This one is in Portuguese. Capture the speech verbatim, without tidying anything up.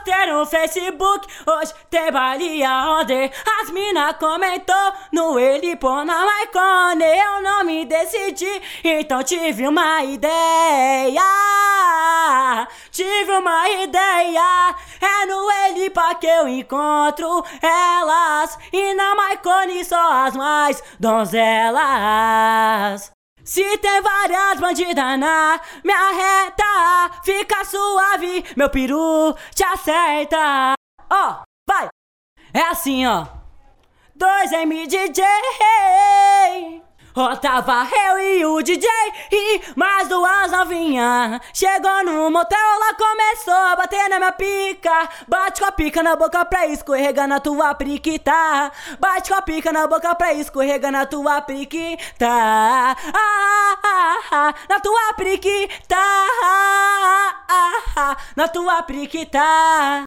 postei no Facebook, hoje tem baile aonde as mina comentou no Elipo na Marconi. Eu não me decidi, então tive uma ideia. Tive uma ideia, é no Elipa que eu encontro elas, e na Marconi só as mais donzelas. Se tem várias bandidas na minha reta, fica suave, meu peru te acerta. Ó, oh, vai! É assim, ó. Dois M D J. Ó, tava eu e o D J e mais duas novinhas. Chegou no motel, ela começou a bater na minha pica. Bate com a pica na boca pra escorregar na tua priquita. Bate com a pica na boca pra escorregar na tua priquita. Ah, ah, ah, na tua priquita. Ah, ah, ah, na tua priquita.